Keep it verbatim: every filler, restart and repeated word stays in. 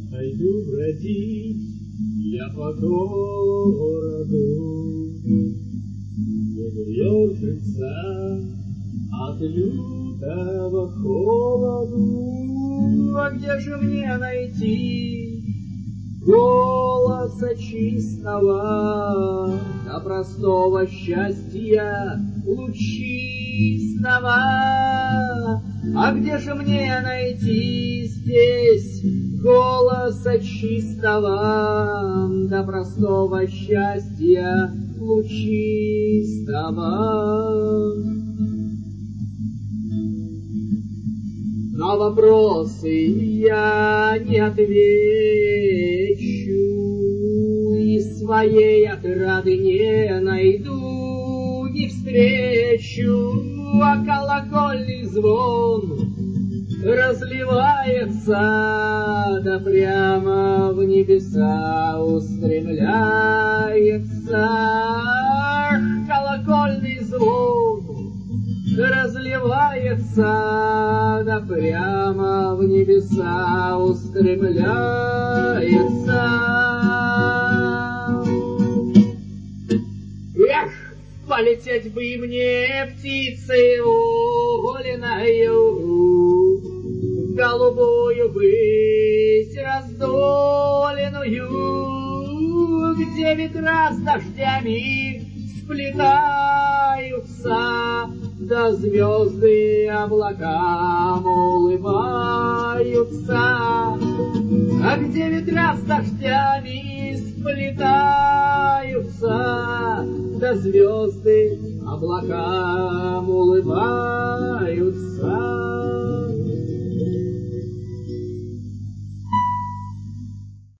Пойду бродить я по городу, буду ежиться от лютого холоду. А где же мне найти голоса чистого, до простого счастья лучистого? А где же мне найти здесь голоса чистого, до простого счастья лучистого? На вопросы я не отвечу, и своей отрады не найду, не встречу, а колокольный звон разливается, да прямо в небеса устремляется. Ах, колокольный звон разливается, да прямо в небеса устремляется. Эх, полететь бы и мне птицей воленою, голубую быть раздоленную, где ветра с дождями сплетаются, да звезды облакам улыбаются. А где ветра с дождями сплетаются, да звезды облакам улыбаются.